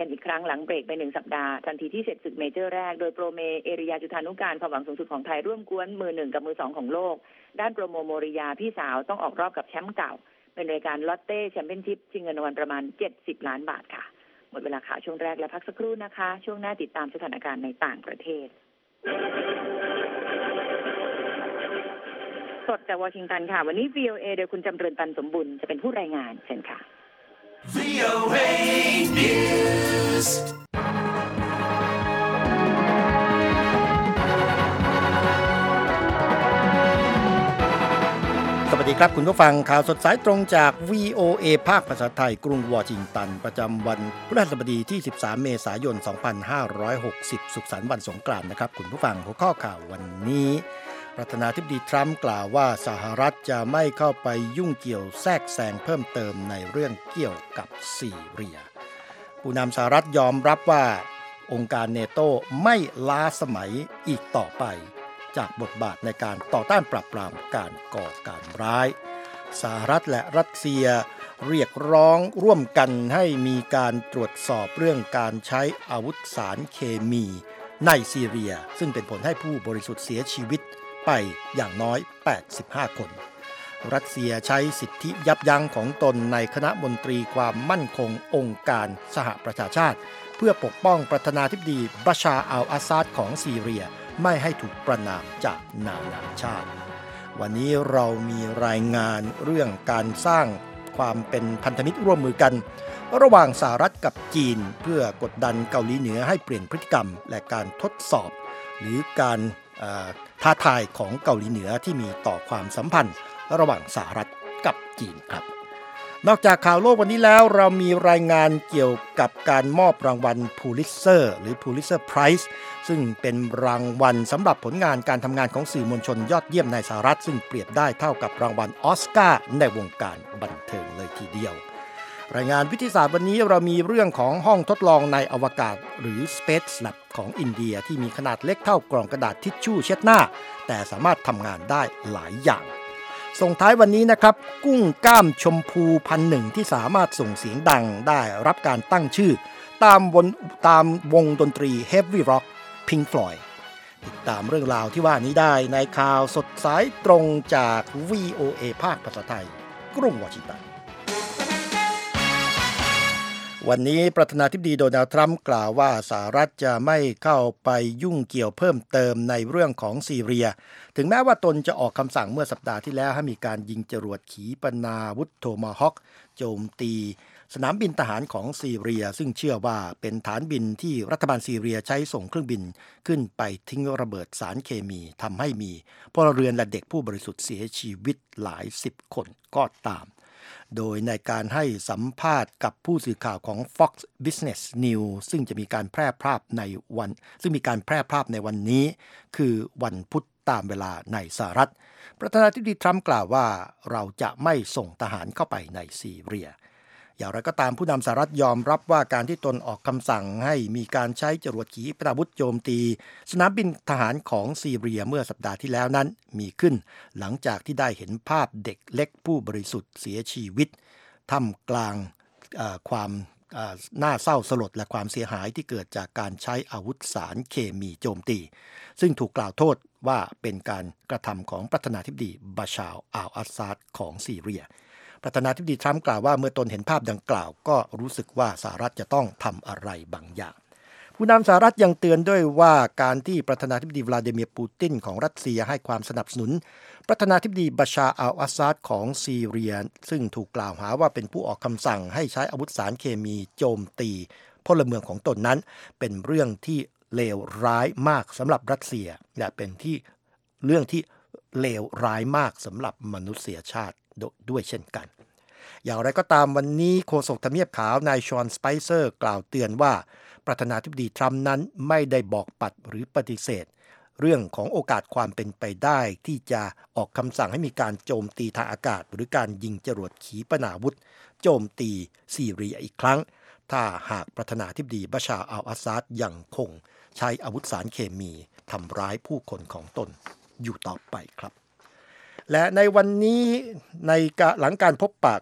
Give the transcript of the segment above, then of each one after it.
กันอีกครั้งหลังเบรกไป1สัปดาห์ทันทีที่เสร็จศึกเมเจอร์แรกโดยโปรเมเอริยาจุฑานุการความหวังสูงสุดของไทยร่วมกวนมือ1กับมือ2ของโลกด้านโปรโมโมริยาพี่สาวต้องออกรอบกับแชมป์เก่าเป็นรายการลอตเต้แชมเปี้ยนชิพชิงเงินรางวัลประมาณ70ล้านบาทค่ะหมดเวลาข่าวช่วงแรกและพักสักครู่นะคะช่วงหน้าติดตามสถานการณ์ในต่างประเทศสดจากวอชิงตันค่ะวันนี้ VOA โดยคุณจำเริญตันสมบุญจะเป็นผู้รายงานเชิญค่ะ VOA News สวัสดีครับคุณผู้ฟังข่าวสดสายตรงจาก VOA ภาคภาษาไทยกรุงวอชิงตันประจำวันพฤหัสบดีที่13เมษายน2560สุขสันต์วันสงกรานต์นะครับคุณผู้ฟังหัวข้อข่าววันนี้ประธานาธิบดีทรัมป์กล่าวว่าสหรัฐจะไม่เข้าไปยุ่งเกี่ยวแทรกแซงเพิ่มเติมในเรื่องเกี่ยวกับซีเรียผู้นำสหรัฐยอมรับว่าองค์การเนโตไม่ล้าสมัยอีกต่อไปจากบทบาทในการต่อต้านปราบปรามการก่อการร้ายสหรัฐและรัสเซียเรียกร้องร่วมกันให้มีการตรวจสอบเรื่องการใช้อาวุธสารเคมีในซีเรียซึ่งเป็นผลให้ผู้บริสุทธิ์เสียชีวิตไปอย่างน้อย85คนรัสเซียใช้สิทธิยับยั้งของตนในคณะมนตรีความมั่นคงองค์การสหประชาชาติเพื่อปกป้องประธานาธิบดีบัชาร์อัลอาซาดของซีเรียไม่ให้ถูกประณามจากนานาชาติวันนี้เรามีรายงานเรื่องการสร้างความเป็นพันธมิตรร่วมมือกันระหว่างสหรัฐกับจีนเพื่อกดดันเกาหลีเหนือให้เปลี่ยนพฤติกรรมและการทดสอบหรือการท้าทายของเกาหลีเหนือที่มีต่อความสัมพันธ์ระหว่างสหรัฐกับจีนครับนอกจากข่าวโลกวันนี้แล้วเรามีรายงานเกี่ยวกับการมอบรางวัลพูลิตเซอร์หรือ Pulitzer Prize ซึ่งเป็นรางวัลสำหรับผลงานการทำงานของสื่อมวลชนยอดเยี่ยมในสหรัฐซึ่งเปรียบได้เท่ากับรางวัลออสการ์ในวงการบันเทิงเลยทีเดียวรายงานวิทยาศาสตร์วันนี้เรามีเรื่องของห้องทดลองในอวกาศหรือ Space Lab ของอินเดียที่มีขนาดเล็กเท่ากล่องกระดาษทิชชู่เช็ดหน้าแต่สามารถทำงานได้หลายอย่างส่งท้ายวันนี้นะครับกุ้งก้ามชมพู1,001ที่สามารถส่งเสียงดังได้รับการตั้งชื่อตามวงดนตรี Heavy Rock Pink Floyd ติดตามเรื่องราวที่ว่านี้ได้ในข่าวสดสายตรงจาก VOA ภาคภาษาไทยกรุงวอชิงตันวันนี้ประธานาธิบดีโดนัลด์ทรัมป์กล่าวว่าสหรัฐจะไม่เข้าไปยุ่งเกี่ยวเพิ่มเติมในเรื่องของซีเรียถึงแม้ว่าตนจะออกคำสั่งเมื่อสัปดาห์ที่แล้วให้มีการยิงจรวดขีปนาวุธโทมาฮอคโจมตีสนามบินทหารของซีเรียซึ่งเชื่อว่าเป็นฐานบินที่รัฐบาลซีเรียใช้ส่งเครื่องบินขึ้นไปทิ้งระเบิดสารเคมีทำให้มีพลเรือนและเด็กผู้บริสุทธิ์เสียชีวิตหลาย10คนก็ตามโดยในการให้สัมภาษณ์กับผู้สื่อข่าวของ Fox Business News ซึ่งมีการแพร่ภาพในวันนี้คือวันพุธตามเวลาในสหรัฐประธานาธิบดีทรัมป์กล่าวว่าเราจะไม่ส่งทหารเข้าไปในซีเรียอย่างไรก็ตามผู้นำสหรัฐยอมรับว่าการที่ตนออกคำสั่งให้มีการใช้จรวดขีปนาวุธโจมตีสนามบินทหารของซีเรียเมื่อสัปดาห์ที่แล้วนั้นมีขึ้นหลังจากที่ได้เห็นภาพเด็กเล็กผู้บริสุทธิ์เสียชีวิตท่ามกลางความน่าเศร้าสลดและความเสียหายที่เกิดจากการใช้อาวุธสารเคมีโจมตีซึ่งถูกกล่าวโทษว่าเป็นการกระทำของประธานาธิบดีบัชาร์อัลอาซาดของซีเรียประธานาธิบดีทรัมป์กล่าวว่าเมื่อตนเห็นภาพดังกล่าวก็รู้สึกว่าสหรัฐจะต้องทำอะไรบางอย่างผู้นำสหรัฐยังเตือนด้วยว่าการที่ประธานาธิบดีวลาดิเมียร์ปูตินของรัสเซียให้ความสนับสนุนประธานาธิบดีบัชาร์อัลอาซาดของซีเรียซึ่งถูกกล่าวหาว่าเป็นผู้ออกคำสั่งให้ใช้อาวุธสารเคมีโจมตีพลเมืองของตนนั้นเป็นเรื่องที่เลวร้ายมากสำหรับรัสเซียและเป็นเรื่องที่เลวร้ายมากสำหรับมนุษยชาติด้วยเช่นกันอย่างไรก็ตามวันนี้โฆษกทำเนียบขาวนายชอนสไปเซอร์กล่าวเตือนว่าประธานาธิบดีทรัมป์นั้นไม่ได้บอกปัดหรือปฏิเสธเรื่องของโอกาสความเป็นไปได้ที่จะออกคำสั่งให้มีการโจมตีทางอากาศหรือการยิงจรวดขีปนาวุธโจมตีซีเรียอีกครั้งถ้าหากประธานาธิบดีบัชาร์อัลอาซาดยังคงใช้อาวุธสารเคมีทำร้ายผู้คนของตนอยู่ต่อไปครับและในวันนี้หลังการพบปะกับ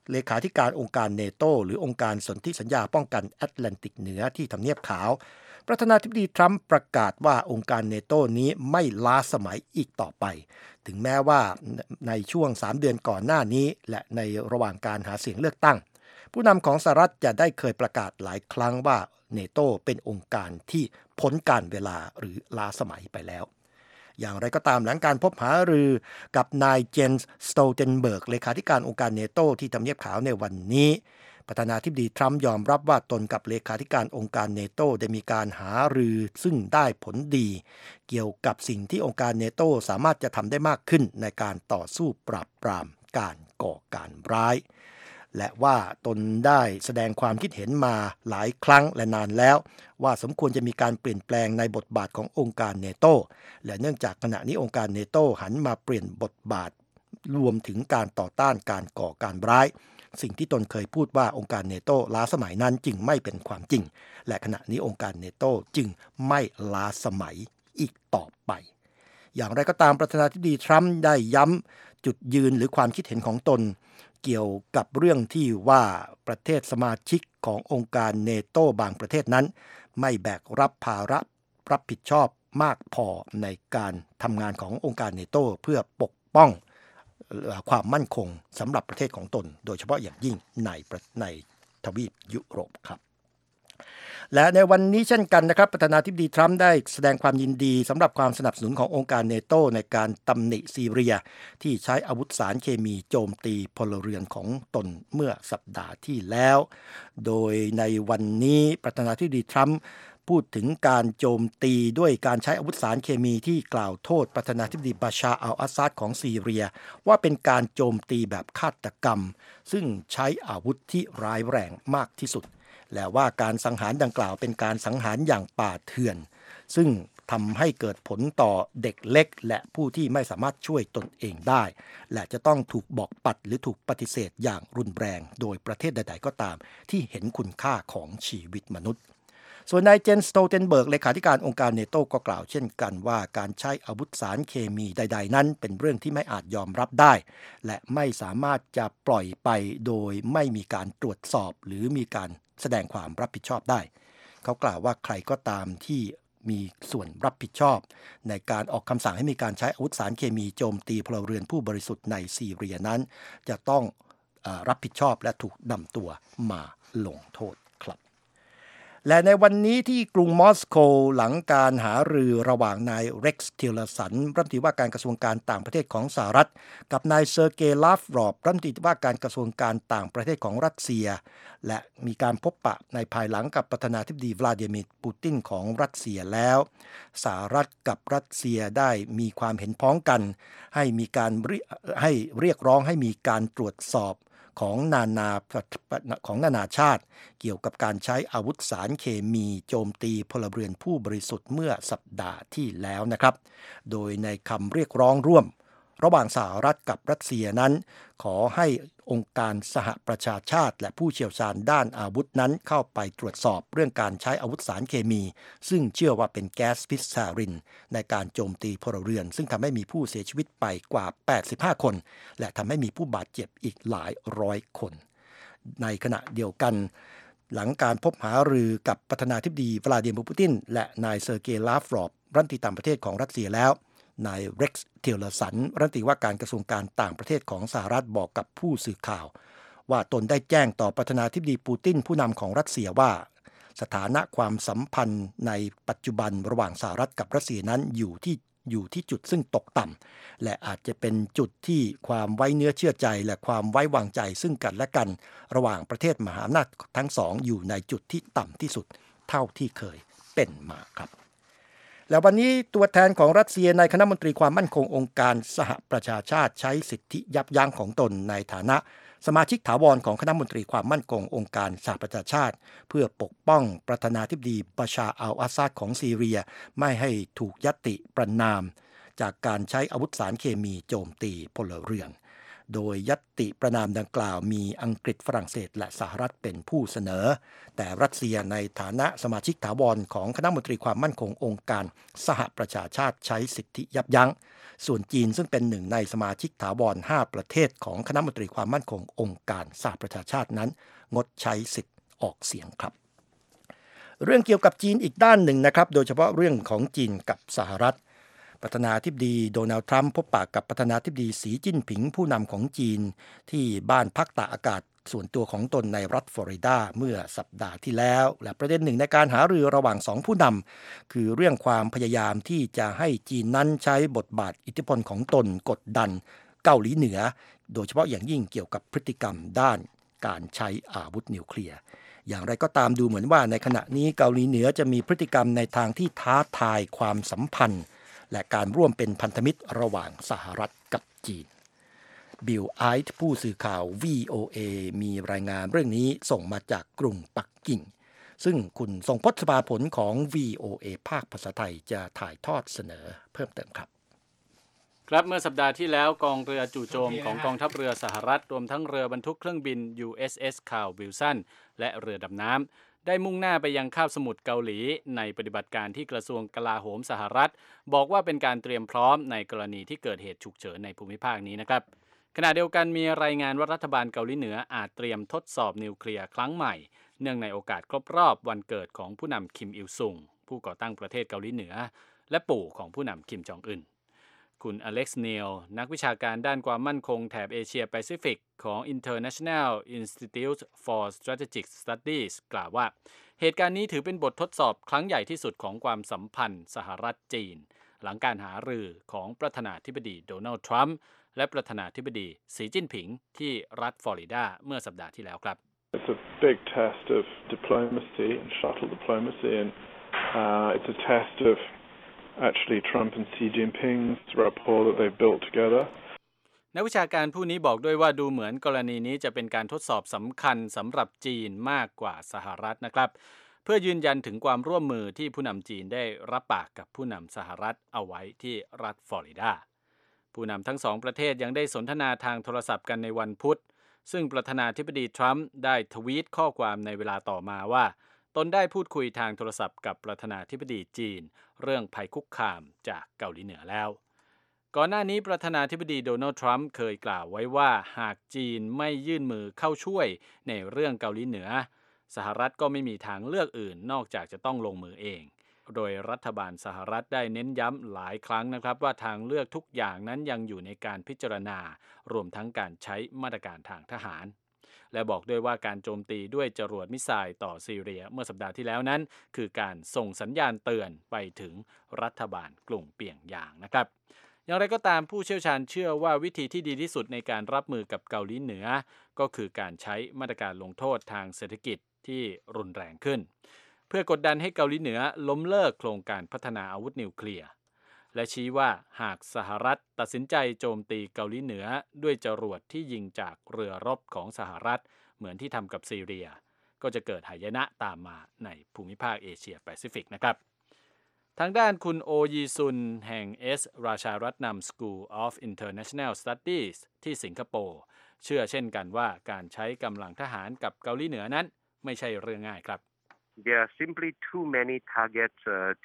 เลขาธิการองค์การเนโตหรือองค์การสนธิสัญญาป้องกันแอตแลนติกเหนือที่ทำเนียบขาวประธานาธิบดีทรัมป์ประกาศว่าองค์การเนโตนี้ไม่ล้าสมัยอีกต่อไปถึงแม้ว่าในช่วง3เดือนก่อนหน้านี้และในระหว่างการหาเสียงเลือกตั้งผู้นำของสหรัฐจะได้เคยประกาศหลายครั้งว่าเนโตเป็นองค์การที่พ้นการเวลาหรือล้าสมัยไปแล้วอย่างไรก็ตามหลังการพบหารือกับนายเจนส์สโตเทนเบิร์กเลขาธิการองค์การเนโตที่ทำเนียบขาวในวันนี้ประธานาธิบดีทรัมป์ยอมรับว่าตนกับเลขาธิการองค์การเนโตได้มีการหารือซึ่งได้ผลดีเกี่ยวกับสิ่งที่องค์การเนโตสามารถจะทำได้มากขึ้นในการต่อสู้ปราบปรามการก่อการร้ายและว่าตนได้แสดงความคิดเห็นมาหลายครั้งและนานแล้วว่าสมควรจะมีการเปลี่ยนแปลงในบทบาทขององค์การเนโตและเนื่องจากขณะนี้องค์การเนโตหันมาเปลี่ยนบทบาทรวมถึงการต่อต้านการก่อการร้ายสิ่งที่ตนเคยพูดว่าองค์การเนโตล้าสมัยนั้นจึงไม่เป็นความจริงและขณะนี้องค์การเนโตจึงไม่ล้าสมัยอีกต่อไปอย่างไรก็ตามประธานาธิบดีทรัมป์ได้ย้ำจุดยืนหรือความคิดเห็นของตนเกี่ยวกับเรื่องที่ว่าประเทศสมาชิกขององค์การเนโตบางประเทศนั้นไม่แบกรับภาระรับผิดชอบมากพอในการทำงานขององค์การเนโตเพื่อปกป้องความมั่นคงสำหรับประเทศของตนโดยเฉพาะอย่างยิ่งในทวีปยุโรปครับและในวันนี้เช่นกันนะครับประธานาธิบดีทรัมป์ได้แสดงความยินดีสำหรับความสนับสนุนขององค์การเนโตในการตำหนิซีเรียที่ใช้อาวุธสารเคมีโจมตีพลเรือนของตนเมื่อสัปดาห์ที่แล้วโดยในวันนี้ประธานาธิบดีทรัมป์พูดถึงการโจมตีด้วยการใช้อาวุธสารเคมีที่กล่าวโทษประธานาธิบดีบาชาร์อัลอาซัดของซีเรียว่าเป็นการโจมตีแบบฆาตกรรมซึ่งใช้อาวุธที่ร้ายแรงมากที่สุดและว่าการสังหารดังกล่าวเป็นการสังหารอย่างป่าเถื่อนซึ่งทำให้เกิดผลต่อเด็กเล็กและผู้ที่ไม่สามารถช่วยตนเองได้และจะต้องถูกบอกปัดหรือถูกปฏิเสธอย่างรุนแรงโดยประเทศใดๆก็ตามที่เห็นคุณค่าของชีวิตมนุษย์ส่วนนายเจนส์ สโตเทนเบิร์กเลขาธิการองค์การเนโตก็กล่าวเช่นกันว่าการใช้อาวุธสารเคมีใดๆนั้นเป็นเรื่องที่ไม่อาจยอมรับได้และไม่สามารถจะปล่อยไปโดยไม่มีการตรวจสอบหรือมีการแสดงความรับผิดชอบได้เขากล่าวว่าใครก็ตามที่มีส่วนรับผิดชอบในการออกคำสั่งให้มีการใช้อาวุธสารเคมีโจมตีพลเรือนผู้บริสุทธิ์ในซีเรียนั้นจะต้องรับผิดชอบและถูกนำตัวมาลงโทษครับและในวันนี้ที่กรุงมอสโกหลังการหารือระหว่างนายเร็กซ์ ทิลเลอร์สันรัฐมนตรีว่าการกระทรวงการต่างประเทศของสหรัฐกับนายเซอร์เกย์ ลาฟรอฟรัฐมนตรีว่าการกระทรวงการต่างประเทศของรัสเซียและมีการพบปะในภายหลังกับประธานาธิบดีวลาดิเมียร์ ปูตินของรัสเซียแล้วสหรัฐกับรัสเซียได้มีความเห็นพ้องกันให้เรียกร้องให้มีการตรวจสอบของนานาชาติเกี่ยวกับการใช้อาวุธสารเคมีโจมตีพลเรือนผู้บริสุทธิ์เมื่อสัปดาห์ที่แล้วนะครับโดยในคำเรียกร้องร่วมระหว่างสหรัฐกับรัสเซียนั้นขอให้องค์การสหประชาชาติและผู้เชี่ยวชาญด้านอาวุธนั้นเข้าไปตรวจสอบเรื่องการใช้อาวุธสารเคมีซึ่งเชื่อว่าเป็นแก๊สพิษซารินในการโจมตีพลเรือนซึ่งทำให้มีผู้เสียชีวิตไปกว่า85คนและทำให้มีผู้บาดเจ็บอีกหลายร้อยคนในขณะเดียวกันหลังการพบหารือกับประธานาธิบดีวลาดิเมียร์ ปูตินและนายเซอร์เกย์ ลาฟรอฟรัฐมนตรีต่างประเทศของรัสเซียแล้วนายเร็กซ์ ทิลเลอร์สันรัฐมนตรีว่าการกระทรวงการต่างประเทศของสหรัฐบอกกับผู้สื่อข่าวว่าตนได้แจ้งต่อประธานาธิบดีปูตินผู้นำของรัสเซียว่าสถานะความสัมพันธ์ในปัจจุบันระหว่างสหรัฐกับรัสเซียนั้นอยู่ที่จุดซึ่งตกต่ำและอาจจะเป็นจุดที่ความไว้เนื้อเชื่อใจและความไว้วางใจซึ่งกันและกันระหว่างประเทศมหาอำนาจทั้งสองอยู่ในจุดที่ต่ำที่สุดเท่าที่เคยเป็นมาครับแล้ววันนี้ตัวแทนของรัสเซียในคณะมนตรีความมั่นคงองค์การสหประชาชาติใช้สิทธิยับยั้งของตนในฐานะสมาชิกถาวรของคณะมนตรีความมั่นคงองค์การสหประชาชาติเพื่อปกป้องประธานาธิบดีบาชาร์ อัลอาซัดของซีเรียไม่ให้ถูกญัตติประณามจากการใช้อาวุธสารเคมีโจมตีพลเรือนโดยญัตติประนามดังกล่าวมีอังกฤษฝรั่งเศสและสหรัฐเป็นผู้เสนอแต่รัสเซียในฐานะสมาชิกถาวรของคณะมนตรีความมั่นคงองค์การสหประชาชาติใช้สิทธิยับยั้งส่วนจีนซึ่งเป็นหนึ่งในสมาชิกถาวร5ประเทศของคณะมนตรีความมั่นคงองค์การสหประชาชาตินั้นงดใช้สิทธิ์ออกเสียงครับเรื่องเกี่ยวกับจีนอีกด้านหนึ่งนะครับโดยเฉพาะเรื่องของจีนกับสหรัฐประธานาธิบดีโดนัลด์ทรัมป์พบปะกับประธานาธิบดีสีจิ้นผิงผู้นำของจีนที่บ้านพักตากอากาศส่วนตัวของตนในรัฐฟลอริดาเมื่อสัปดาห์ที่แล้วและประเด็นหนึ่งในการหารือระหว่าง2ผู้นำคือเรื่องความพยายามที่จะให้จีนนั้นใช้บทบาทอิทธิพลของตนกดดันเกาหลีเหนือโดยเฉพาะอย่างยิ่งเกี่ยวกับพฤติกรรมด้านการใช้อาวุธนิวเคลียร์อย่างไรก็ตามดูเหมือนว่าในขณะนี้เกาหลีเหนือจะมีพฤติกรรมในทางที่ท้าทายความสัมพันธ์และการร่วมเป็นพันธมิตรระหว่างสหรัฐกับจีนบิลไอท์ผู้สื่อข่าว VOA มีรายงานเรื่องนี้ส่งมาจากกรุงปักกิ่งซึ่งคุณทรงพจน์ สภาผลของ VOA ภาคภาษาไทยจะถ่ายทอดเสนอเพิ่มเติมครับครับเมื่อสัปดาห์ที่แล้วกองเรือจู่โจมของกองทัพเรือสหรัฐรวมทั้งเรือบรรทุกเครื่องบิน USS Carl Vinson และเรือดำน้ำได้มุ่งหน้าไปยังคาบสมุทรเกาหลีในปฏิบัติการที่กระทรวงกลาโหมสหรัฐบอกว่าเป็นการเตรียมพร้อมในกรณีที่เกิดเหตุฉุกเฉินในภูมิภาคนี้นะครับขณะเดียวกันมีรายงานว่ารัฐบาลเกาหลีเหนืออาจเตรียมทดสอบนิวเคลียร์ครั้งใหม่เนื่องในโอกาสครบรอบวันเกิดของผู้นำคิมอิลซุงผู้ก่อตั้งประเทศเกาหลีเหนือและปู่ของผู้นำคิมจองอึนคุณอเล็กซ์เนียลนักวิชาการด้านความมั่นคงแถบเอเชียแปซิฟิกของ International Institute for Strategic Studies กล่าวว่าเหตุการณ์นี้ถือเป็นบททดสอบครั้งใหญ่ที่สุดของความสัมพันธ์สหรัฐจีนหลังการหารือของประธานาธิบดีโดนัลด์ทรัมป์และประธานาธิบดีสีจิ้นผิงที่รัฐฟลอริดาเมื่อสัปดาห์ที่แล้วครับ It's a big test of diplomacy and shuttle diplomacy and it's a test of actually Trump and Xi Jinping's rapport that they've built together นักวิชาการผู้นี้บอกด้วยว่าดูเหมือนกรณีนี้จะเป็นการทดสอบสำคัญสำหรับจีนมากกว่าสหรัฐนะครับเพื่อยืนยันถึงความร่วมมือที่ผู้นำจีนได้รับปากกับผู้นำสหรัฐเอาไว้ที่รัฐฟลอริดาผู้นำทั้งสองประเทศยังได้สนทนาทางโทรศัพท์กันในวันพุธซึ่งประธานาธิบดีทรัมป์ได้ทวีตข้อความในเวลาต่อมาว่าตนได้พูดคุยทางโทรศัพท์กับประธานาธิบดีจีนเรื่องภัยคุกคามจากเกาหลีเหนือแล้วก่อนหน้านี้ประธานาธิบดีโดนัลด์ทรัมป์เคยกล่าวไว้ว่าหากจีนไม่ยื่นมือเข้าช่วยในเรื่องเกาหลีเหนือสหรัฐก็ไม่มีทางเลือกอื่นนอกจากจะต้องลงมือเองโดยรัฐบาลสหรัฐได้เน้นย้ำหลายครั้งนะครับว่าทางเลือกทุกอย่างนั้นยังอยู่ในการพิจารณารวมทั้งการใช้มาตรการทางทหารและบอกด้วยว่าการโจมตีด้วยจรวดมิสไซล์ต่อซีเรียเมื่อสัปดาห์ที่แล้วนั้นคือการส่งสัญญาณเตือนไปถึงรัฐบาลกรุงเปียงยางนะครับอย่างไรก็ตามผู้เชี่ยวชาญเชื่อว่าวิธีที่ดีที่สุดในการรับมือกับเกาหลีเหนือก็คือการใช้มาตรการลงโทษทางเศรษฐกิจที่รุนแรงขึ้นเพื่อกดดันให้เกาหลีเหนือล้มเลิกโครงการพัฒนาอาวุธนิวเคลียร์และชี้ว่าหากสหรัฐตัดสินใจโจมตีเกาหลีเหนือด้วยจรวดที่ยิงจากเรือรบของสหรัฐเหมือนที่ทำกับซีเรียก็จะเกิดหายนะตามมาในภูมิภาคเอเชียแปซิฟิกนะครับทางด้านคุณโอยีซุนแห่ง ราชารัตนัม School of International Studies ที่สิงคโปร์เชื่อเช่นกันว่าการใช้กำลังทหารกับเกาหลีเหนือนั้นไม่ใช่เรื่องง่ายครับ There are simply too many targets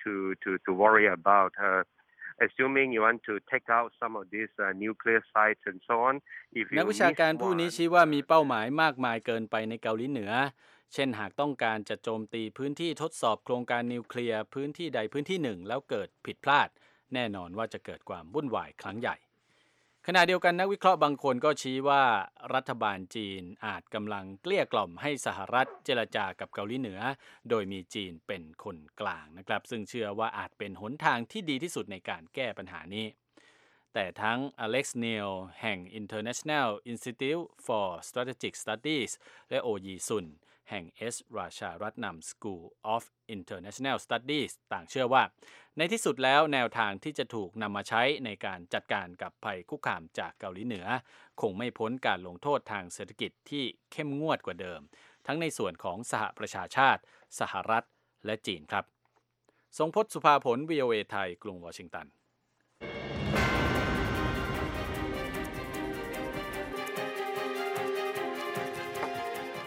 to worry about. Assuming you want to take out some of these nuclear sites and so on. นักวิชาการผู้นี้ชี้ว่ามีเป้าหมายมากมายเกินไปในเกาหลีเหนือเช่นหากต้องการจะโจมตีพื้นที่ทดสอบโครงการนิวเคลียร์พื้นที่ใดพื้นที่หนึ่งแล้วเกิดผิดพลาดแน่นอนว่าจะเกิดความวุ่นวายครั้งใหญ่ขณะเดียวกันนักวิเคราะห์บางคนก็ชี้ว่ารัฐบาลจีนอาจกำลังเกลี้ยกล่อมให้สหรัฐเจรจากับเกาหลีเหนือโดยมีจีนเป็นคนกลางนะครับซึ่งเชื่อว่าอาจเป็นหนทางที่ดีที่สุดในการแก้ปัญหานี้แต่ทั้งอเล็กซ์เนียลแห่ง International Institute for Strategic Studies และโอยีซุนแห่ง ราชารัตนัม School of International Studies ต่างเชื่อว่าในที่สุดแล้วแนวทางที่จะถูกนำมาใช้ในการจัดการกับภัยคุกคามจากเกาหลีเหนือคงไม่พ้นการลงโทษทางเศรษฐกิจที่เข้มงวดกว่าเดิมทั้งในส่วนของสหประชาชาติสหรัฐและจีนครับทรงพจน์ สุภาผล VOA ไทยกรุงวอชิงตัน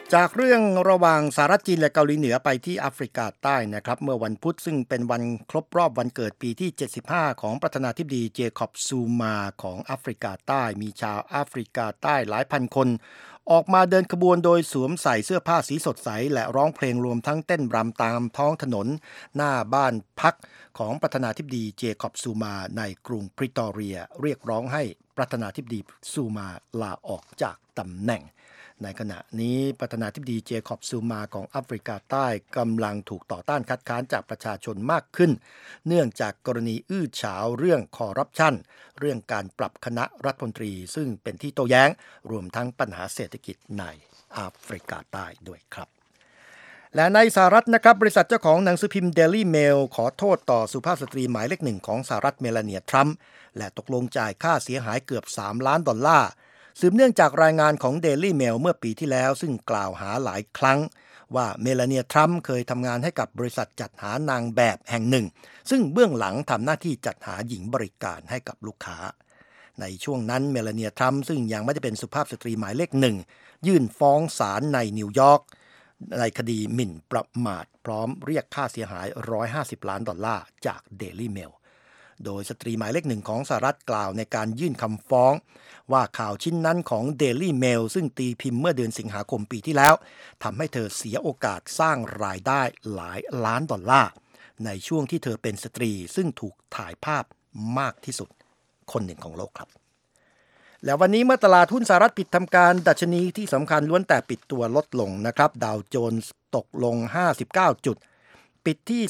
จากเรื่องระหว่างสหรัฐจีนและเกาหลีเหนือไปที่แอฟริกาใต้นะครับเมื่อวันพุธซึ่งเป็นวันครบรอบวันเกิดปีที่75ของประธานาธิบดีเจคอบซูมาของแอฟริกาใต้มีชาวแอฟริกาใต้หลายพันคนออกมาเดินขบวนโดยสวมใส่เสื้อผ้าสีสดใสและร้องเพลงรวมทั้งเต้นรำตามท้องถนนหน้าบ้านพักของประธานาธิบดีเจคอบซูมาในกรุงพรีตอเรียเรียกร้องให้ประธานาธิบดีซูมาลาออกจากตำแหน่งในขณะนี้ประธานาธิบดีเจคอบซูมาของแอฟริกาใต้กำลังถูกต่อต้านคัดค้านจากประชาชนมากขึ้นเนื่องจากกรณีอื้อฉาวเรื่องคอร์รัปชันเรื่องการปรับคณะรัฐมนตรีซึ่งเป็นที่โต้แย้งรวมทั้งปัญหาเศรษฐกิจในแอฟริกาใต้ด้วยครับและในสหรัฐนะครับบริษัทเจ้าของหนังสือพิมพ์ Daily Mail ขอโทษต่อสุภาพสตรีหมายเลขหนึ่งของสหรัฐเมลานีทรัมป์และตกลงจ่ายค่าเสียหายเกือบ$3 ล้านสืบเนื่องจากรายงานของ Daily Mail เมื่อปีที่แล้วซึ่งกล่าวหาหลายครั้งว่าเมลานีทรัมป์เคยทำงานให้กับบริษัทจัดหานางแบบแห่งหนึ่งซึ่งเบื้องหลังทำหน้าที่จัดหาหญิงบริการให้กับลูกค้าในช่วงนั้นเมลานีทรัมป์ซึ่งยังไม่ได้เป็นสุภาพสตรีหมายเลขหนึ่งยื่นฟ้องศาลในนิวยอร์กในคดีหมิ่นประมาทพร้อมเรียกค่าเสียหาย$150 ล้านจาก Daily Mailโดยสตรีหมายเลขหนึ่งของสหรัฐกล่าวในการยื่นคำฟ้องว่าข่าวชิ้นนั้นของ Daily Mail ซึ่งตีพิมพ์เมื่อเดือนสิงหาคมปีที่แล้วทำให้เธอเสียโอกาสสร้างรายได้หลายล้าน$ในช่วงที่เธอเป็นสตรีซึ่งถูกถ่ายภาพมากที่สุดคนหนึ่งของโลกครับแล้ววันนี้เมื่อตลาดหุ้นสหรัฐปิดทำการดัชนีที่สำคัญล้วนแต่ปิดตัวลดลงนะครับดาวโจนส์ตกลง59จุดปิดที่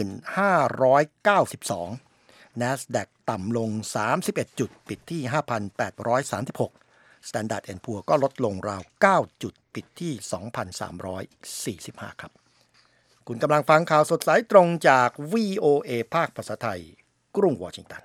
2,592 NASDAQ ต่ำลง31จุดปิดที่ 5,836 Standard & Poor's ก็ลดลงราว9จุดปิดที่ 2,345 ครับคุณกำลังฟังข่าวสดสายตรงจาก VOA ภาคภาษาไทยกรุงวอชิงตัน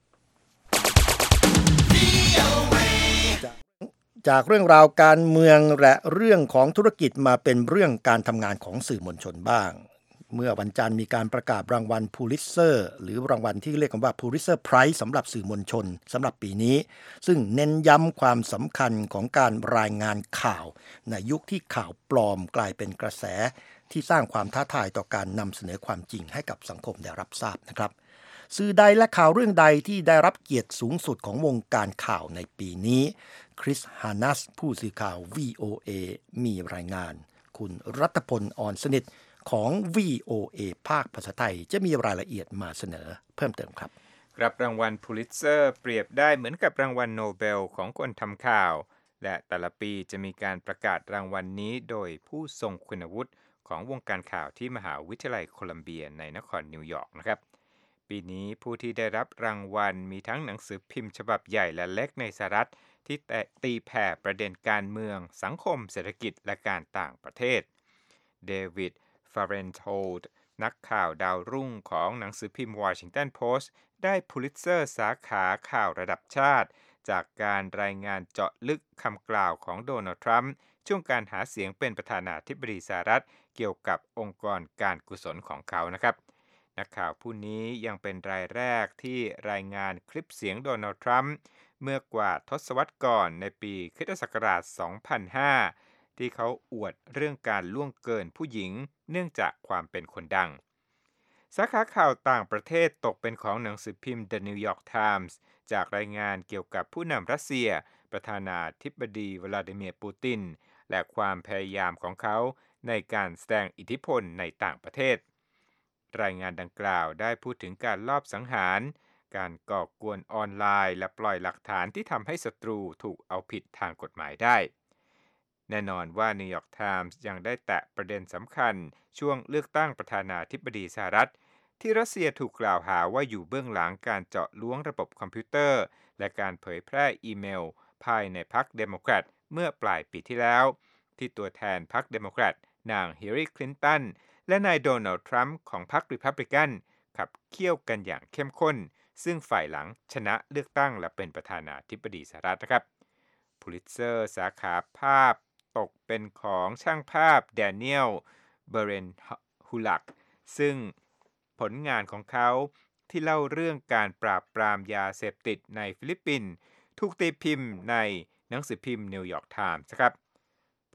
จากเรื่องราวการเมืองและเรื่องของธุรกิจมาเป็นเรื่องการทำงานของสื่อมวลชนบ้างเมื่อวันจันทร์มีการประกาศรางวัลพูลิตเซอร์หรือรางวัลที่เรียกกันว่า Pulitzer Prize สำหรับสื่อมวลชนสำหรับปีนี้ซึ่งเน้นย้ำความสำคัญของการรายงานข่าวในยุคที่ข่าวปลอมกลายเป็นกระแสที่สร้างความท้าทายต่อการนำเสนอความจริงให้กับสังคมได้รับทราบนะครับสื่อใดและข่าวเรื่องใดที่ได้รับเกียรติสูงสุดของวงการข่าวในปีนี้คริสฮานัสผู้สื่อข่าว VOA มีรายงานคุณรัตพล อ่อนสนิทของ VOA ภาคภาษาไทยจะมีรายละเอียดมาเสนอเพิ่มเติมครับรับรางวัลพูลิตเซอร์เปรียบได้เหมือนกับรางวัลโนเบลของคนทำข่าวและแต่ละปีจะมีการประกาศรางวัลนี้โดยผู้ทรงคุณวุฒิของวงการข่าวที่มหาวิทยาลัยโคลัมเบียในนครนิวยอร์กนะครับปีนี้ผู้ที่ได้รับรางวัลมีทั้งหนังสือพิมพ์ฉบับใหญ่และเล็กในสหรัฐที่ตีแผ่ประเด็นการเมืองสังคมเศรษฐกิจและการต่างประเทศเดวิดฟาเรนโฮลด์นักข่าวดาวรุ่งของหนังสือพิมพ์วอชิงตันโพสต์ได้พูลิตเซอร์สาขาข่าวระดับชาติจากการรายงานเจาะลึกคำกล่าวของโดนัลด์ทรัมป์ช่วงการหาเสียงเป็นประธานาธิบดีสหรัฐเกี่ยวกับองค์กรการกุศลของเขานะครับนักข่าวผู้นี้ยังเป็นรายแรกที่รายงานคลิปเสียงโดนัลด์ทรัมป์เมื่อกว่าทศวรรษก่อนในปีคริสตศักราช 2005 ที่เขาอวดเรื่องการล่วงเกินผู้หญิงเนื่องจากความเป็นคนดังสาขาข่าวต่างประเทศตกเป็นของหนังสือพิมพ์ The New York Times จากรายงานเกี่ยวกับผู้นำรัสเซียประธานาธิบดีวลาดิเมียร์ปูตินและความพยายามของเขาในการแสดงอิทธิพลในต่างประเทศรายงานดังกล่าวได้พูดถึงการลอบสังหารการก่อกวนออนไลน์และปล่อยหลักฐานที่ทำให้ศัตรูถูกเอาผิดทางกฎหมายได้แน่นอนว่า New York Times ยังได้แตะประเด็นสำคัญช่วงเลือกตั้งประธานาธิบดีสหรัฐที่รัสเซียถูกกล่าวหาว่าอยู่เบื้องหลังการเจาะล้วงระบบคอมพิวเตอร์และการเผยแพร่อีเมลภายในพรรคเดโมแครตเมื่อปลายปีที่แล้วที่ตัวแทนพรรคเดโมแครตนางฮิลลารีคลินตันและนายโดนัลด์ทรัมป์ของพรรครีพับลิกันขับเคี่ยวกันอย่างเข้มข้นซึ่งฝ่ายหลังชนะเลือกตั้งและเป็นประธานาธิบดีสหรัฐนะครับพูลิตเซอร์สาขาภาพตกเป็นของช่างภาพแดเนียลเบเรนฮูลักซึ่งผลงานของเขาที่เล่าเรื่องการปราบปรามยาเสพติดในฟิลิปปินส์ถูกตีพิมพ์ในหนังสือพิมพ์นิวยอร์กไทมส์ครับผ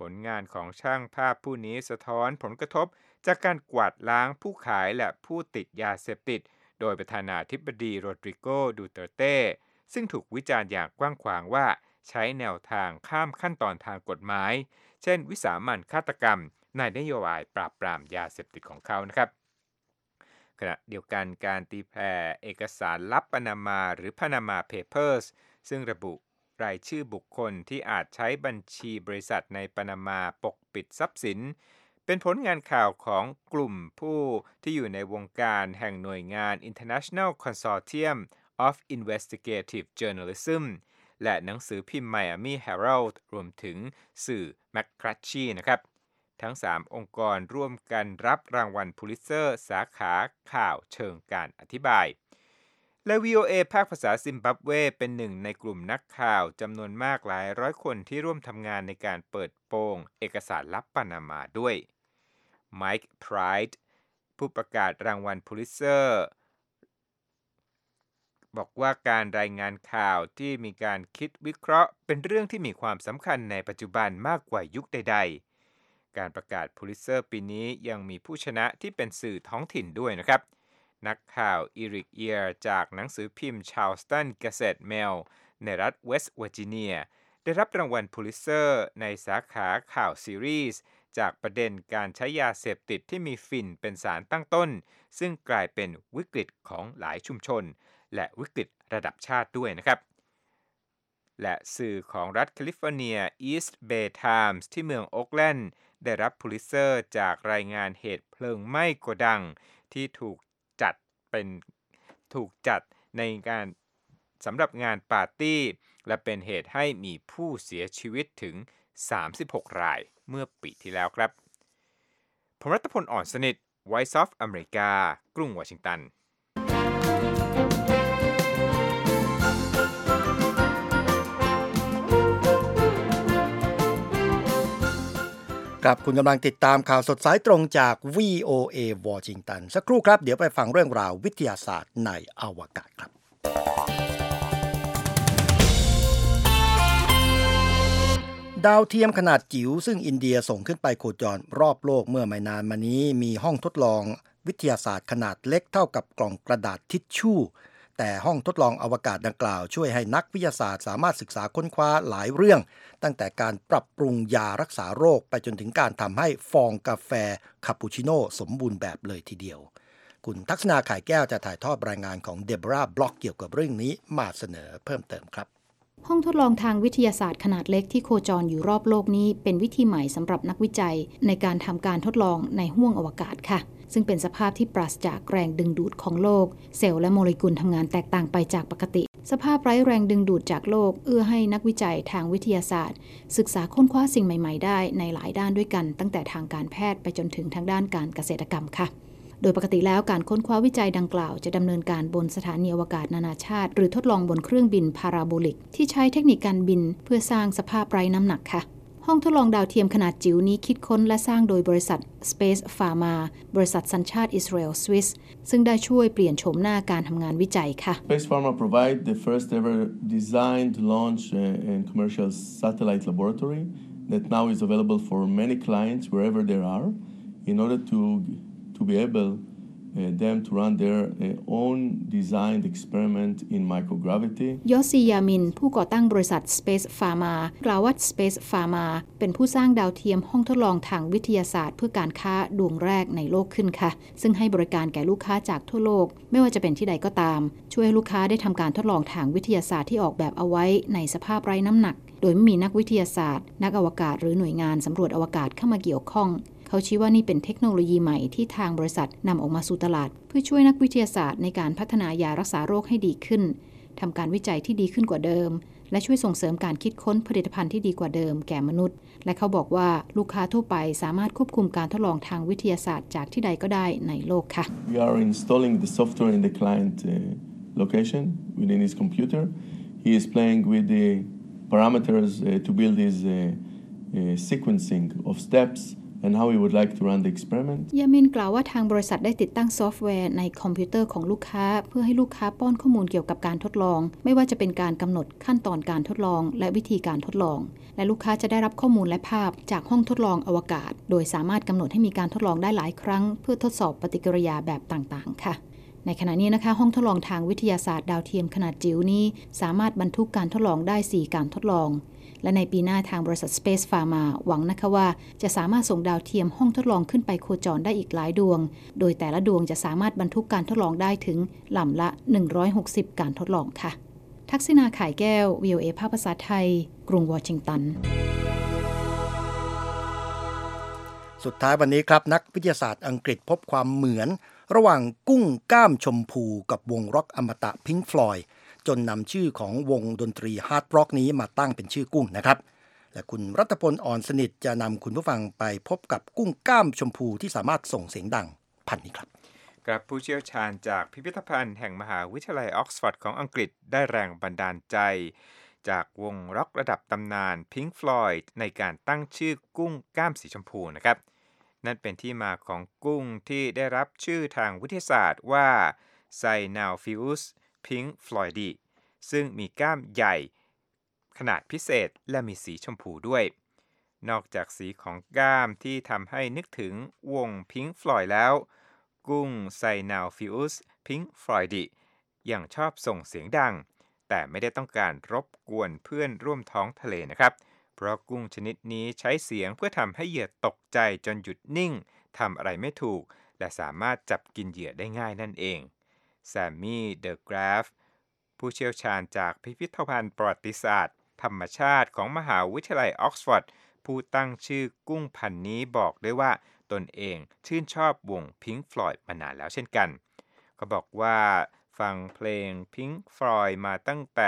ลงานของช่างภาพผู้นี้สะท้อนผลกระทบจากการกวาดล้างผู้ขายและผู้ติดยาเสพติดโดยประธานาธิบดีโรดริโก ดูเตอร์เต้ซึ่งถูกวิจารณ์อย่างกว้างขวางว่าใช้แนวทางข้ามขั้นตอนทางกฎหมายเช่นวิสามัญฆาตกรรมในนโยบายปราบปรามยาเสพติดของเขานะครับขณะเดียวกันการตีแผ่เอกสารลับปานามาหรือ Panama Papers ซึ่งระบุรายชื่อบุคคลที่อาจใช้บัญชีบริษัทในปานามาปกปิดทรัพย์สินเป็นผลงานข่าวของกลุ่มผู้ที่อยู่ในวงการแห่งหน่วยงาน International Consortium of Investigative Journalism และหนังสือพิมพ์ Miami Herald รวมถึงสื่อ McClatchy นะครับทั้ง 3 องค์กรร่วมกันรับรางวัลพูลิตเซอร์สาขาข่าวเชิงการอธิบายและ VOA ภาคภาษาซิมบับเวเป็นหนึ่งในกลุ่มนักข่าวจำนวนมากหลายร้อยคนที่ร่วมทำงานในการเปิดโปงเอกสารลับปานามาด้วยไมค์ไพร์ผู้ประกาศรางวัลพูลิตเซอร์บอกว่าการรายงานข่าวที่มีการคิดวิเคราะห์เป็นเรื่องที่มีความสำคัญในปัจจุบันมากกว่ายุคใดๆการประกาศพูลิตเซอร์ปีนี้ยังมีผู้ชนะที่เป็นสื่อท้องถิ่นด้วยนะครับนักข่าวอีริกเอียร์จากหนังสือพิมพ์ Charleston Gazette Mail ในรัฐเวสต์เวอร์จิเนียได้รับรางวัลพูลิตเซอร์ในสาขาข่าวซีรีส์จากประเด็นการใช้ยาเสพติดที่มีฝิ่นเป็นสารตั้งต้นซึ่งกลายเป็นวิกฤตของหลายชุมชนและวิกฤตระดับชาติด้วยนะครับและสื่อของรัฐแคลิฟอร์เนีย East Bay Times ที่เมืองโอ๊คแลนด์ได้รับพูลิตเซอร์จากรายงานเหตุเพลิงไหม้โกดังที่ถูกจัดในการสำหรับงานปาร์ตี้และเป็นเหตุให้มีผู้เสียชีวิตถึง36 รายเมื่อปีที่แล้วครับผมรัตพล อ่อนสนิท Voice of America กรุงวอชิงตันครับคุณกำลังติดตามข่าวสดสายตรงจาก VOA วอชิงตันสักครู่ครับเดี๋ยวไปฟังเรื่องราววิทยาศาสตร์ในอวกาศครับดาวเทียมขนาดจิ๋วซึ่งอินเดียส่งขึ้นไปโคจรรอบโลกเมื่อไม่นานมานี้มีห้องทดลองวิทยาศาสตร์ขนาดเล็กเท่ากับกล่องกระดาษทิชชู่แต่ห้องทดลองอวกาศดังกล่าวช่วยให้นักวิทยาศาสตร์สามารถศึกษาค้นคว้าหลายเรื่องตั้งแต่การปรับปรุงยารักษาโรคไปจนถึงการทำให้ฟองกาแฟคาปูชิโน่สมบูรณ์แบบเลยทีเดียวคุณทักษณาข่ายแก้วจะถ่ายทอดรายงานของเดโบราห์บล็อกเกี่ยวกับเรื่องนี้มาเสนอเพิ่มเติมครับห้องทดลองทางวิทยาศาสตร์ขนาดเล็กที่โคจรอยู่รอบโลกนี้เป็นวิธีใหม่สำหรับนักวิจัยในการทำการทดลองในห้วงอวกาศค่ะซึ่งเป็นสภาพที่ปราศจากแรงดึงดูดของโลกเซลล์และโมเลกุลทำงานแตกต่างไปจากปกติสภาพไร้แรงดึงดูดจากโลกเอื้อให้นักวิจัยทางวิทยาศาสตร์ศึกษาค้นคว้าสิ่งใหม่ๆได้ในหลายด้านด้วยกันตั้งแต่ทางการแพทย์ไปจนถึงทางด้านการเกษตรกรรมค่ะโดยปกติแล้วการค้นคว้าวิจัยดังกล่าวจะดำเนินการบนสถานีอวกาศนานาชาติหรือทดลองบนเครื่องบินพาราโบลิกที่ใช้เทคนิคการบินเพื่อสร้างสภาพไร้น้ำหนักค่ะห้องทดลองดาวเทียมขนาดจิ๋วนี้คิดค้นและสร้างโดยบริษัท Space Pharma บริษัทสัญชาติอิสราเอลสวิสซึ่งได้ช่วยเปลี่ยนโฉมหน้าการทำงานวิจัยค่ะ Space Pharma provide the first ever designed, launch and commercial satellite laboratory that now is available for many clients wherever there are in order to be able them to run their own designed experiment in microgravity ยอสซียามินผู้ก่อตั้งบริษัท Space Pharma กล่าวว่า Space Pharma เป็นผู้สร้างดาวเทียมห้องทดลองทางวิทยาศาสตร์เพื่อการค้าดวงแรกในโลกขึ้นค่ะซึ่งให้บริการแก่ลูกค้าจากทั่วโลกไม่ว่าจะเป็นที่ใดก็ตามช่วยให้ลูกค้าได้ทำการทดลองทางวิทยาศาสตร์ที่ออกแบบเอาไว้ในสภาพไร้น้ำหนักโดยไม่มีนักวิทยาศาสตร์นักอวกาศหรือหน่วยงานสำรวจอวกาศเข้ามาเกี่ยวข้องเขาชี้ว่านี่เป็นเทคโนโลยีใหม่ที่ทางบริษัทนำออกมาสู่ตลาดเพื่อช่วยนักวิทยาศาสตร์ในการพัฒนายารักษาโรคให้ดีขึ้นทำการวิจัยที่ดีขึ้นกว่าเดิมและช่วยส่งเสริมการคิดค้นผลิตภัณฑ์ที่ดีกว่าเดิมแก่มนุษย์และเขาบอกว่าลูกค้าทั่วไปสามารถควบคุมการทดลองทางวิทยาศาสตร์จากที่ใดก็ได้ในโลกค่ะ We are installing the software in the client location within his computer. He is playing with the parameters to build his sequencing of steps and how we would like to run the experiment. ยามินกล่าวว่าทางบริษัทได้ติดตั้งซอฟต์แวร์ในคอมพิวเตอร์ของลูกค้าเพื่อให้ลูกค้าป้อนข้อมูลเกี่ยวกับการทดลองไม่ว่าจะเป็นการกำหนดขั้นตอนการทดลองและวิธีการทดลองและลูกค้าจะได้รับข้อมูลและภาพจากห้องทดลองอวกาศโดยสามารถกำหนดให้มีการทดลองได้หลายครั้งเพื่อทดสอบปฏิกิริยาแบบต่างๆค่ะในขณะนี้นะคะห้องทดลองทางวิทยาศาสตร์ดาวเทียมขนาดจิ๋วนี้สามารถบันทึกการทดลองได้4การทดลองและในปีหน้าทางบริษัท Space Pharma หวังนะคะว่าจะสามารถส่งดาวเทียมห้องทดลองขึ้นไปโคจรได้อีกหลายดวงโดยแต่ละดวงจะสามารถบรรทุกการทดลองได้ถึงลำละ160การทดลองค่ะทักษิณา ข่ายแก้ว VOA ภาคภาษาไทยกรุงวอชิงตันสุดท้ายวันนี้ครับนักวิทยาศาสตร์อังกฤษพบความเหมือนระหว่างกุ้งก้ามชมพูกับวงร็อกอมตะ Pink Floyd จนนำชื่อของวงดนตรีฮาร์ดร็อกนี้มาตั้งเป็นชื่อกุ้งนะครับและคุณรัตพล อ่อนสนิทจะนำคุณผู้ฟังไปพบกับกุ้งก้ามชมพูที่สามารถส่งเสียงดังพันนี้ครับกับผู้เชี่ยวชาญจากพิพิธภัณฑ์แห่งมหาวิทยาลัยออกซฟอร์ดของอังกฤษได้แรงบันดาลใจจากวงร็อกระดับตำนาน Pink Floyd ในการตั้งชื่อกุ้งก้ามสีชมพูนะครับนั่นเป็นที่มาของกุ้งที่ได้รับชื่อทางวิทยาศาสตร์ว่า Cynoephalus pinkfloydi ซึ่งมีก้ามใหญ่ขนาดพิเศษและมีสีชมพูด้วยนอกจากสีของก้ามที่ทำให้นึกถึงวง Pink Floyd แล้วกุ้ง Cynoephalus pinkfloydi ยังชอบส่งเสียงดังแต่ไม่ได้ต้องการรบกวนเพื่อนร่วมท้องทะเลนะครับเพราะกุ้งชนิดนี้ใช้เสียงเพื่อทำให้เหยื่อตกใจจนหยุดนิ่งทำอะไรไม่ถูกและสามารถจับกินเหยื่อได้ง่ายนั่นเองแซมมี่ เดอะกราฟผู้เชี่ยวชาญจากพิพิธภัณฑ์ประวัติศาสตร์ธรรมชาติของมหาวิทยาลัยออกซฟอร์ดผู้ตั้งชื่อกุ้งพันธุ์นี้บอกด้วยว่าตนเองชื่นชอบวง Pink Floyd มานานแล้วเช่นกันเขาบอกว่าฟังเพลง Pink Floyd มาตั้งแต่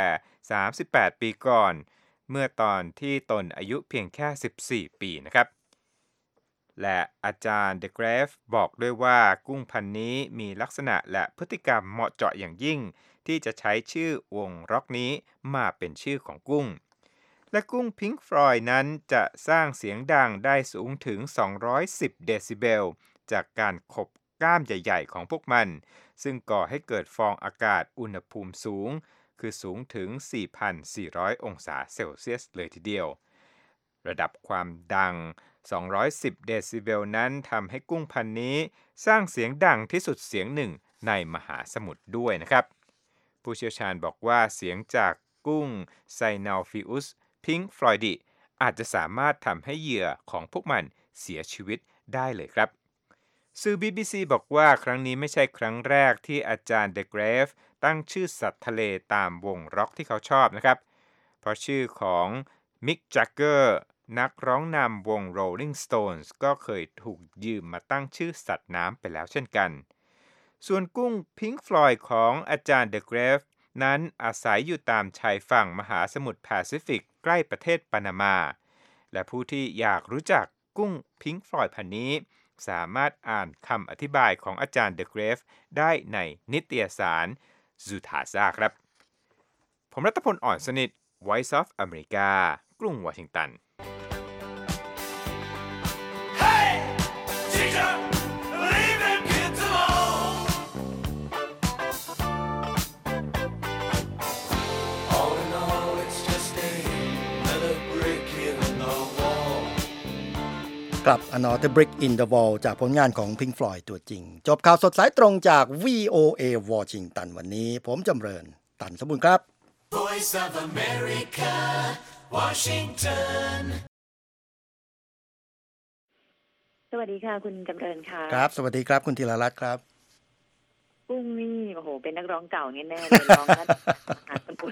38ปีก่อนเมื่อตอนที่ตนอายุเพียงแค่14ปีนะครับและอาจารย์เดกราฟบอกด้วยว่ากุ้งพันธุ์นี้มีลักษณะและพฤติกรรมเหมาะเจาะอย่างยิ่งที่จะใช้ชื่อวงร็อกนี้มาเป็นชื่อของกุ้งและกุ้ง Pink Floyd นั้นจะสร้างเสียงดังได้สูงถึง210เดซิเบลจากการขบก้ามใหญ่ๆของพวกมันซึ่งก่อให้เกิดฟองอากาศอุณหภูมิสูงคือสูงถึง 4,400 องศาเซลเซียสเลยทีเดียวระดับความดัง210เดซิเบลนั้นทำให้กุ้งพันธุ์นี้สร้างเสียงดังที่สุดเสียงหนึ่งในมหาสมุทรด้วยนะครับผู้เชี่ยวชาญบอกว่าเสียงจากกุ้ง Cynoephalus pinkfloydi อาจจะสามารถทำให้เหยื่อของพวกมันเสียชีวิตได้เลยครับสื่อ BBC บอกว่าครั้งนี้ไม่ใช่ครั้งแรกที่อาจารย์เดกราฟตั้งชื่อสัตว์ทะเลตามวงร็อกที่เขาชอบนะครับเพราะชื่อของมิก แจ็คเกอร์นักร้องนำวง Rolling Stones ก็เคยถูกยืมมาตั้งชื่อสัตว์น้ำไปแล้วเช่นกันส่วนกุ้ง Pink Floyd ของอาจารย์เดกราฟนั้นอาศัยอยู่ตามชายฝั่งมหาสมุทรแปซิฟิกใกล้ประเทศปานามาและผู้ที่อยากรู้จักกุ้ง Pink Floyd พันธุ์นี้สามารถอ่านคำอธิบายของอาจารย์เดกราฟได้ในนิตยสารซูทาซ่าครับผมรัตพล อ่อนสนิท Voice of America กรุงวอชิงตันกลับ Another Brick in the Wall จากผลงานของ Pink Floyd ตัวจริงจบข่าวสดสายตรงจาก VOA Washington วันนี้ผมจำเริญตันสมบูรณ์ครับ Voice of America Washington สวัสดีค่ะคุณจำเริญค่ะครับสวัสดีครับคุณธีรรัตน์ครับกุ้งนี่โอ้โหเป็นนักร้องเก่าแน่ๆเลยร้องนั้นหาคนปุ่น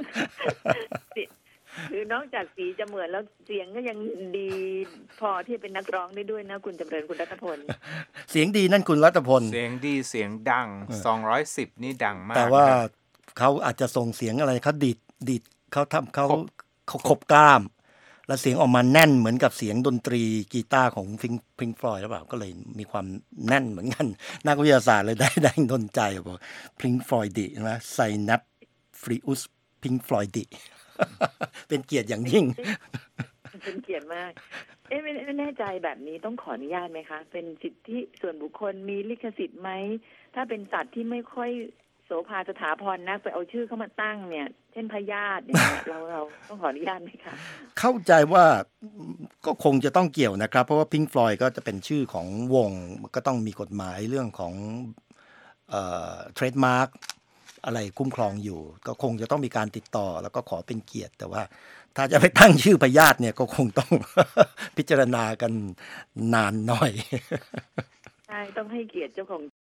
คือนอกจากสีจะเหมือนแล้วเสียงก็ยังดีพอที่เป็นนักร้องได้ด้วยนะคุณจำเริญคุณรัตพลเสียงดีนั่นคุณรัตพลเสียงดีเสียงดัง210นี่ดังมากแต่ว่าเขาอาจจะส่งเสียงอะไรเขาดีดเขาทำเขาขบกล้ามแล้วเสียงออกมาแน่นเหมือนกับเสียงดนตรีกีตาร์ของ Pink Floyd หรือเปล่าก็เลยมีความแน่นเหมือนกันนักวิทยาศาสตร์เลยได้ดนใจบอก Pink Floyd ใช่ไหม Cynoephalus Pink Floyd เป็นเกียรติอย่างยิ่งเป็นเกียรติมากไม่แน่ใจแบบนี้ต้องขออนุญาตไหมคะเป็นสิทธิส่วนบุคคลมีลิขสิทธิ์ไหมถ้าเป็นสัตว์ที่ไม่ค่อยโสภาสถาพรนักไปเอาชื่อเข้ามาตั้งเนี่ยเช่นพยาธิเนี่ยเราต้องขออนุญาตไหมคะเข้าใจว่าก็คงจะต้องเกี่ยวนะครับเพราะว่า Pink Floyd ก็จะเป็นชื่อของวงก็ต้องมีกฎหมายเรื่องของเทรดมาร์กอะไรคุ้มครองอยู่ก็คงจะต้องมีการติดต่อแล้วก็ขอเป็นเกียรติแต่ว่าถ้าจะไปตั้งชื่อพยาธิเนี่ยก็คงต้อง พิจารณากันนานหน่อยใช่ต้องให้เกียรติเจ้าของ